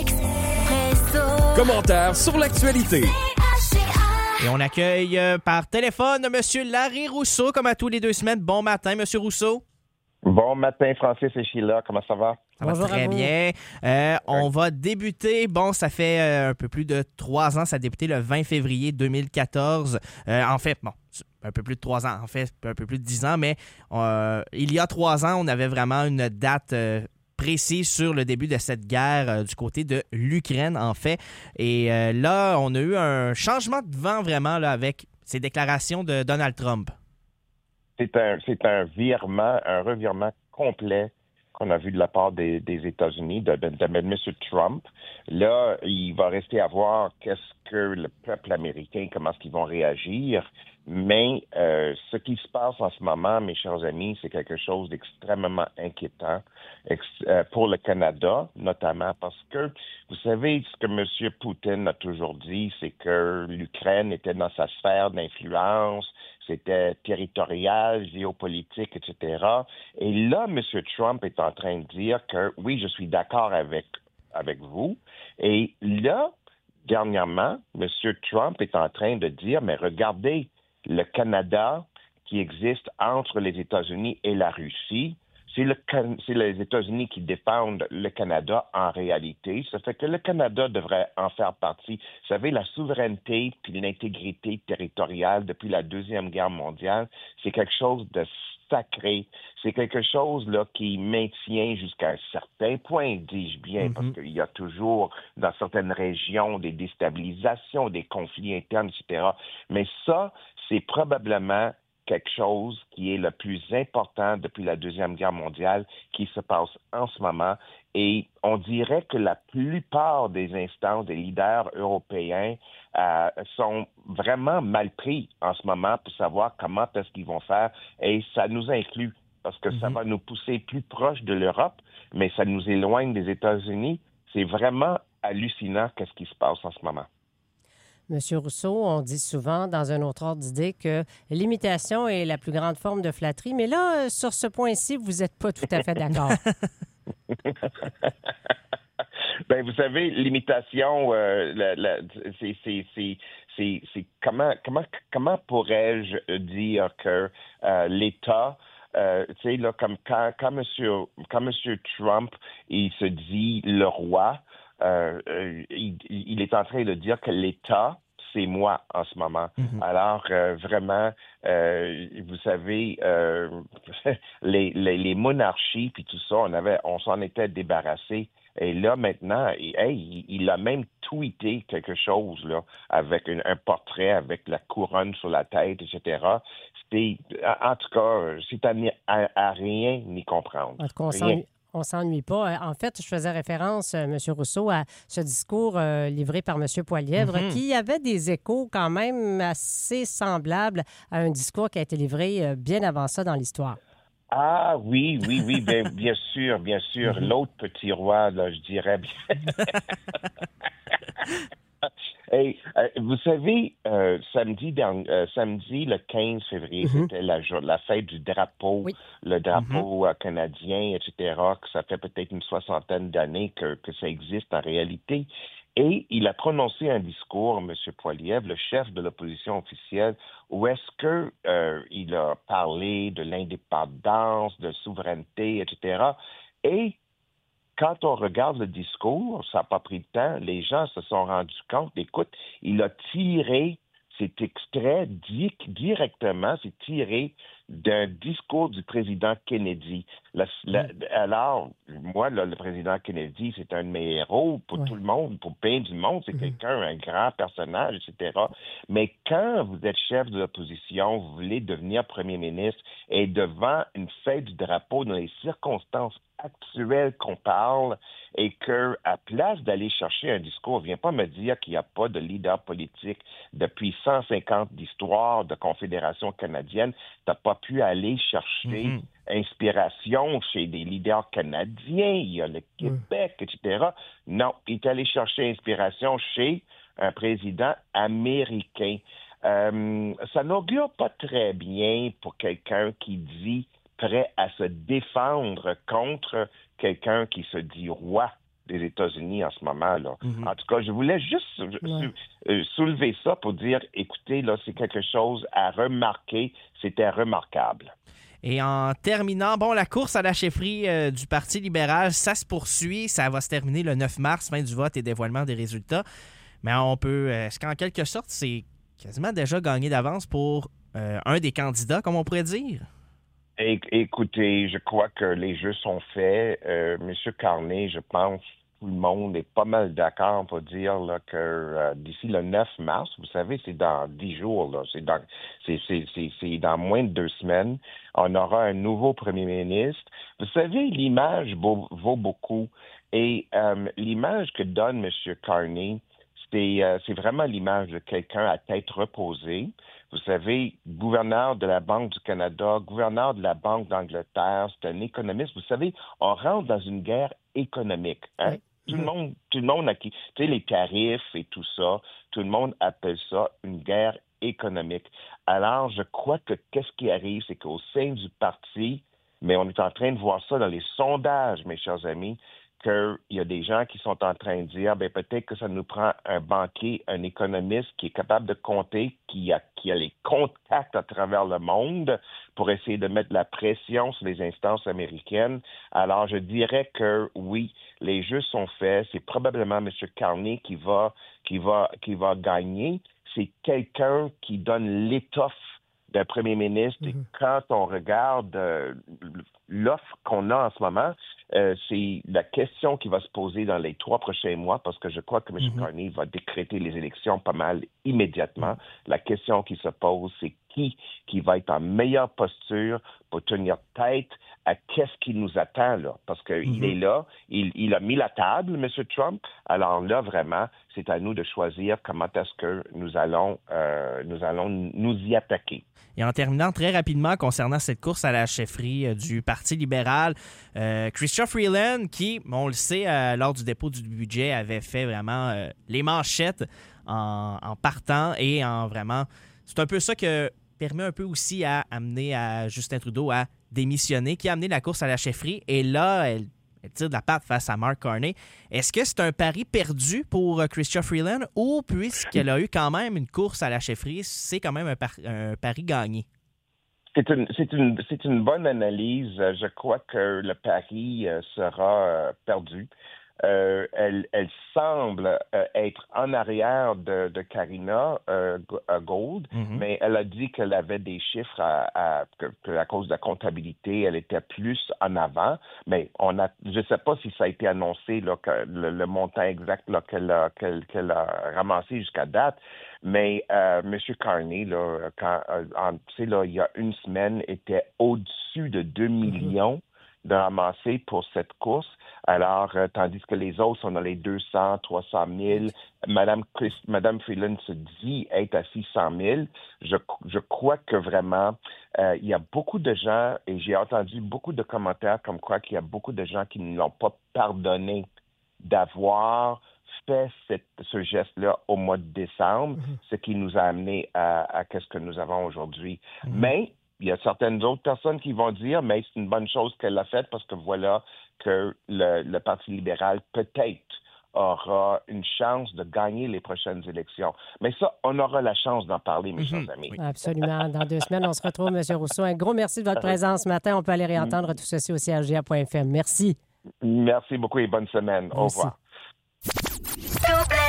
Commentaires sur l'actualité. Et on accueille par téléphone M. Larry Rousseau, comme à tous les 2 semaines. Bon matin, M. Rousseau. Bon matin, Francis et Sheila. Comment ça va? Ça va très bien. On va débuter. Bon, ça fait un peu plus de 3 ans. Ça a débuté le 20 février 2014. En fait, bon, un peu plus de 3 ans. En fait, un peu plus de 10 ans. Mais il y a 3 ans, on avait vraiment une date précise sur le début de cette guerre du côté de l'Ukraine, en fait. Et là, on a eu un changement de vent vraiment là, avec ces déclarations de Donald Trump. C'est un revirement complet qu'on a vu de la part des États-Unis, de M. Trump. Là, il va rester à voir qu'est-ce que le peuple américain, comment est-ce qu'ils vont réagir. Mais ce qui se passe en ce moment, mes chers amis, c'est quelque chose d'extrêmement inquiétant pour le Canada, notamment parce que, vous savez, ce que M. Poutine a toujours dit, c'est que l'Ukraine était dans sa sphère d'influence, c'était territorial, géopolitique, etc. Et là, M. Trump est en train de dire que, oui, je suis d'accord avec vous. Et là, dernièrement, M. Trump est en train de dire, mais regardez, le Canada qui existe entre les États-Unis et la Russie, c'est les États-Unis qui défendent le Canada en réalité. Ça fait que le Canada devrait en faire partie. Vous savez, la souveraineté puis l'intégrité territoriale depuis la Deuxième Guerre mondiale, c'est quelque chose de sacré. C'est quelque chose là qui maintient jusqu'à un certain point, dis-je bien, parce qu'il y a toujours dans certaines régions des déstabilisations, des conflits internes, etc. Mais ça, c'est probablement quelque chose qui est le plus important depuis la Deuxième Guerre mondiale qui se passe en ce moment. Et on dirait que la plupart des instances, des leaders européens sont vraiment mal pris en ce moment pour savoir comment est-ce qu'ils vont faire. Et ça nous inclut parce que ça va nous pousser plus proche de l'Europe, mais ça nous éloigne des États-Unis. C'est vraiment hallucinant qu'est-ce qui se passe en ce moment. Monsieur Rousseau, on dit souvent, dans un autre ordre d'idée, que l'imitation est la plus grande forme de flatterie. Mais là, sur ce point-ci, vous n'êtes pas tout à fait d'accord. Ben, vous savez, l'imitation, c'est comment pourrais-je dire que l'État, tu sais, là, comme quand Monsieur Trump, il se dit le roi, il est en train de dire que l'État, c'est moi en ce moment. Alors, vraiment, vous savez, les monarchies puis tout ça, on s'en était débarrassé. Et là, maintenant, il a même tweeté quelque chose là, avec un portrait avec la couronne sur la tête, etc. En tout cas, c'est à rien n'y comprendre. En tout cas, on s'ennuie pas. En fait, je faisais référence, M. Rousseau, à ce discours livré par M. Poilievre qui avait des échos quand même assez semblables à un discours qui a été livré bien avant ça dans l'histoire. Ah oui, bien sûr. L'autre petit roi, là, je dirais bien. Hey, vous savez, samedi le 15 février, c'était la fête du drapeau, le drapeau canadien, etc., que ça fait peut-être une 60aine d'années que ça existe en réalité. Et il a prononcé un discours, M. Poilievre, le chef de l'opposition officielle, où est-ce que il a parlé de l'indépendance, de souveraineté, etc. Et quand on regarde le discours, ça n'a pas pris de temps, les gens se sont rendus compte, écoute, il a tiré cet extrait directement, c'est tiré d'un discours du président Kennedy. Alors, moi, là, le président Kennedy, c'est un de mes héros pour tout le monde, pour bien du monde, c'est quelqu'un, un grand personnage, etc. Mais quand vous êtes chef de l'opposition, vous voulez devenir premier ministre, et devant une fête du drapeau, dans les circonstances actuelles qu'on parle, et que, à place d'aller chercher un discours, viens pas me dire qu'il n'y a pas de leader politique depuis 150 d'histoire de Confédération canadienne, t'as pas pu aller chercher inspiration chez des leaders canadiens, il y a le Québec, etc. Non, il est allé chercher inspiration chez un président américain. Ça n'augure pas très bien pour quelqu'un qui dit prêt à se défendre contre quelqu'un qui se dit roi des États-Unis en ce moment. Là. En tout cas, je voulais juste soulever ça pour dire, écoutez, là, c'est quelque chose à remarquer. C'était remarquable. Et en terminant, la course à la chefferie du Parti libéral, ça se poursuit. Ça va se terminer le 9 mars, fin du vote et dévoilement des résultats. Mais on peut... Est-ce qu'en quelque sorte, c'est quasiment déjà gagné d'avance pour un des candidats, comme on pourrait dire? Écoutez, je crois que les jeux sont faits. Monsieur Carney, je pense tout le monde est pas mal d'accord pour dire là, que d'ici le 9 mars, vous savez, c'est dans 10 jours, là, c'est dans moins de 2 semaines, on aura un nouveau premier ministre. Vous savez, l'image vaut beaucoup. Et l'image que donne M. Carney, c'est vraiment l'image de quelqu'un à tête reposée. Vous savez, gouverneur de la Banque du Canada, gouverneur de la Banque d'Angleterre, c'est un économiste. Vous savez, on rentre dans une guerre économique. Hein? Tout le monde a qui, tu sais, les tarifs et tout ça, tout le monde appelle ça une guerre économique. Alors, je crois que qu'est-ce qui arrive, c'est qu'au sein du parti, mais on est en train de voir ça dans les sondages, mes chers amis, qu'il y a des gens qui sont en train de dire, peut-être que ça nous prend un banquier, un économiste qui est capable de compter, qui a les contacts à travers le monde pour essayer de mettre la pression sur les instances américaines. Alors, je dirais que oui, les jeux sont faits. C'est probablement M. Carney qui va gagner. C'est quelqu'un qui donne l'étoffe d'un premier ministre. Et quand on regarde l'offre qu'on a en ce moment, c'est la question qui va se poser dans les 3 prochains mois, parce que je crois que M. Carney va décréter les élections pas mal immédiatement. La question qui se pose, c'est qui va être en meilleure posture pour tenir tête à qu'est-ce qui nous attend, là. Parce qu'il est là, il a mis la table, M. Trump. Alors là, vraiment, c'est à nous de choisir comment est-ce que nous allons nous y attaquer. Et en terminant très rapidement concernant cette course à la chefferie du Parti libéral, Chrystia Freeland, qui, on le sait, lors du dépôt du budget, avait fait vraiment les manchettes en partant et en vraiment... C'est un peu ça que permet un peu aussi à amener à Justin Trudeau à démissionner, qui a amené la course à la chefferie. Et là, elle tire de la patte face à Mark Carney. Est-ce que c'est un pari perdu pour Chrystia Freeland ou puisqu'elle a eu quand même une course à la chefferie, c'est quand même un pari gagné? C'est une bonne analyse. Je crois que le pari sera perdu. Elle semble être en arrière de Karina Gould, mais elle a dit qu'elle avait des chiffres que à cause de la comptabilité, elle était plus en avant. Mais je ne sais pas si ça a été annoncé là, que le montant exact là, qu'elle a ramassé jusqu'à date. Mais M. Carney, là, il y a une semaine, était au-dessus de 2 millions de ramasser pour cette course. Alors, tandis que les autres sont dans les 200, 300 000. Madame Freeland se dit être à 600 000. Je crois que vraiment, il y a beaucoup de gens, et j'ai entendu beaucoup de commentaires comme quoi qu'il y a beaucoup de gens qui ne l'ont pas pardonné d'avoir fait ce geste-là au mois de décembre, ce qui nous a amené à ce que nous avons aujourd'hui. Mais il y a certaines autres personnes qui vont dire, mais c'est une bonne chose qu'elle l'a faite parce que voilà que le Parti libéral peut-être aura une chance de gagner les prochaines élections. Mais ça, on aura la chance d'en parler, mes chers amis. Absolument. Dans 2 semaines, on se retrouve, M. Rousseau. Un gros merci de votre présence ce matin. On peut aller réentendre tout ceci aussi à RGA.fm. Merci. Merci beaucoup et bonne semaine. Au revoir.